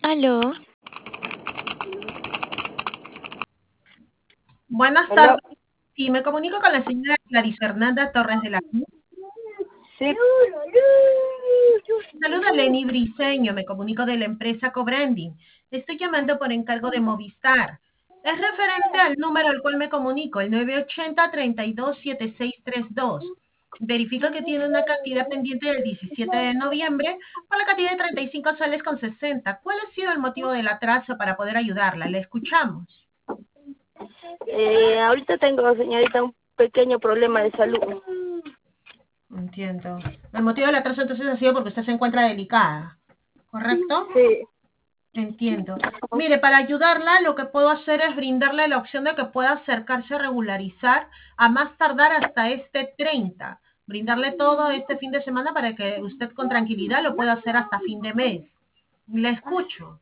Aló, Buenas Aló, tardes. Sí, me comunico con la señora Clarice Fernanda Torres de la Cruz. sí, Saluda Lenny Briceño, me comunico de la empresa Cobranding. Estoy llamando por encargo de Movistar. Es referente al número al cual me comunico, el 980-327632. Verifico que tiene una cantidad pendiente del 17 de noviembre por la cantidad de 35 soles con 60. ¿Cuál ha sido el motivo del atraso para poder ayudarla? Le escuchamos. ahorita tengo, señorita, un pequeño problema de salud. Entiendo. El motivo del atraso entonces ha sido porque usted se encuentra delicada, ¿correcto? Sí, Entiendo. Mire, para ayudarla, lo que puedo hacer es brindarle la opción de que pueda acercarse a regularizar a más tardar hasta este 30. Brindarle todo este fin de semana para que usted con tranquilidad lo pueda hacer hasta fin de mes. Le escucho.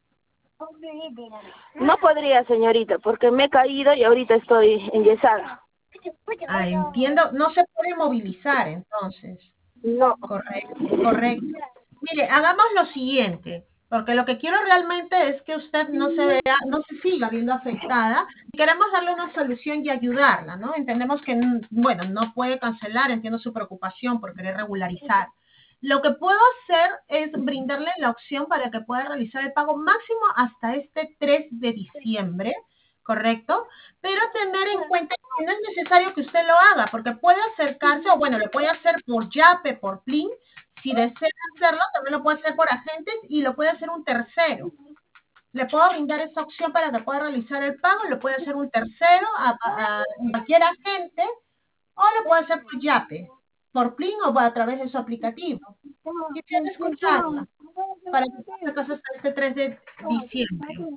no podría, señorita, porque me he caído y ahorita estoy enyesada. Ah, entiendo. No se puede movilizar entonces. No, Correcto, correcto. Mire, hagamos lo siguiente, porque lo que quiero realmente es que usted no se vea, no se siga viendo afectada. Queremos darle una solución y ayudarla, ¿no? Entendemos que, bueno, no puede cancelar, entiendo su preocupación por querer regularizar. Lo que puedo hacer es brindarle la opción para que pueda realizar el pago máximo hasta este 3 de diciembre, ¿correcto? Pero tener en cuenta que no es necesario que usted lo haga, porque puede acercarse, o bueno, lo puede hacer por Yape, por Plin. Si desea hacerlo, también lo puede hacer por agentes y lo puede hacer un tercero. Le puedo brindar esa opción para que pueda realizar el pago, lo puede hacer un tercero a cualquier agente o lo puede hacer por Yape, por Plin o a través de su aplicativo. Quisiera escucharla para que pueda hacer caso hasta este 3 de diciembre.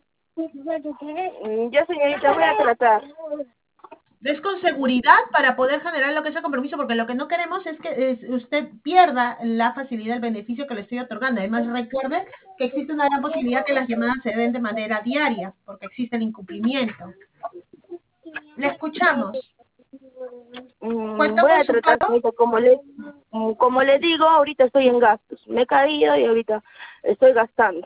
ya, señorita, voy a tratar. Es con seguridad para poder generar lo que es el compromiso, porque lo que no queremos es que usted pierda la facilidad, el beneficio que le estoy otorgando. Además, recuerde que existe una gran posibilidad que las llamadas se den de manera diaria, porque existe el incumplimiento. Le escuchamos. ¿Cuenta Voy con a su tratar, pago? señorita, como le digo, ahorita estoy en gastos. Me he caído y ahorita estoy gastando.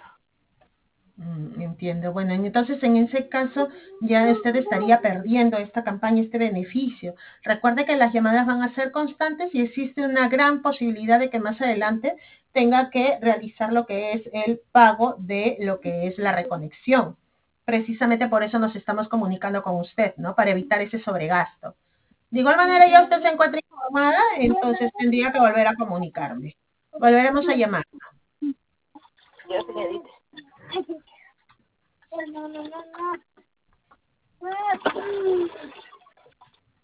Entiendo. Bueno, entonces en ese caso ya usted estaría perdiendo esta campaña, este beneficio. Recuerde que las llamadas van a ser constantes y existe una gran posibilidad de que más adelante tenga que realizar lo que es el pago de lo que es la reconexión. Precisamente por eso nos estamos comunicando con usted, ¿no? Para evitar ese sobregasto. De igual manera, ya usted se encuentra informada, entonces tendría que volver a comunicarme. Volveremos a llamar. Ya, señorita.